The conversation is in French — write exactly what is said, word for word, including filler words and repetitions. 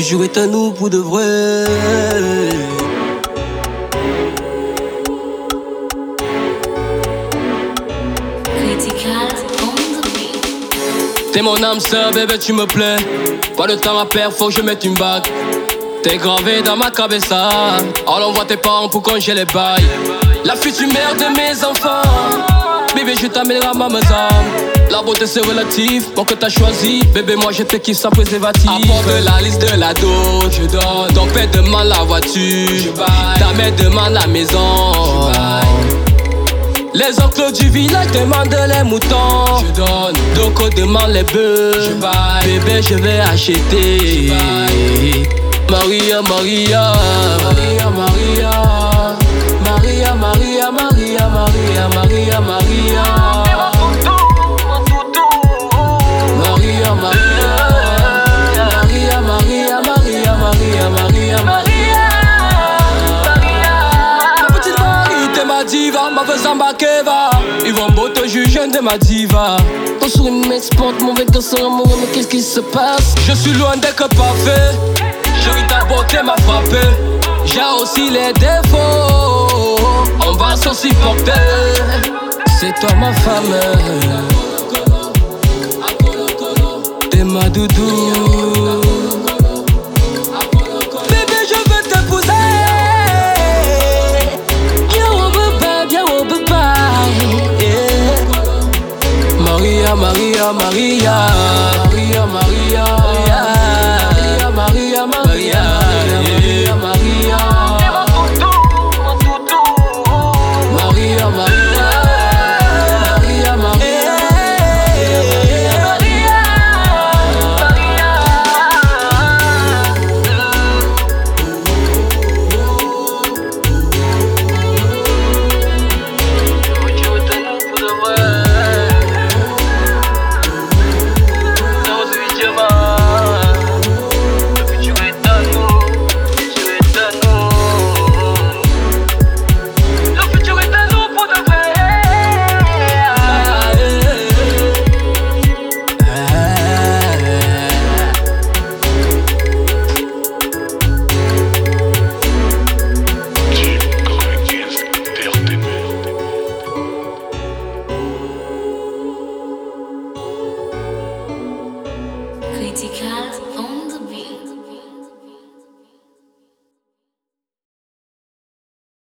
futur est à nous pour de vrai. T'es mon âme sœur, bébé, tu me plais. Pas de temps à perdre, faut que je mette une bague. T'es gravé dans ma cabeza. Alors envoie tes parents pour congéler les bails. La future mère de mes enfants. Bébé, je t'amènerai à ma maison. La beauté c'est relatif, bon que t'as choisi. Bébé, moi je te kiffe sans préservatif. Apporte de la liste de la dot, je donne. Ton père demande la voiture, je baille. Ta mère demande la maison, je baille. Les oncles du village demandent les moutons, je donne. Doko demande les bœufs, je baille. Bébé, je vais acheter, je baille. Maria, Maria, Maria, Maria, Maria, Maria, Maria, Maria, Maria, Maria, Maria, Maria, Maria, Maria, Maria, Maria, Maria. La petite Marie, t'es ma diva, ma faisant bakeva. Ils vont beau te juger de ma diva. Ton sourire m'exporte, mon vécu sera amoureux, mais qu'est-ce qui se passe? Je suis loin d'être parfait. Chérie, ta beauté m'a frappé. J'ai aussi les défauts. On va s'en supporter. C'est toi ma femme. T'es ma doudou. Bébé, je veux t'épouser. Viens au bébé, viens au bébé. Yeah. Maria, Maria, Maria, Maria, Maria.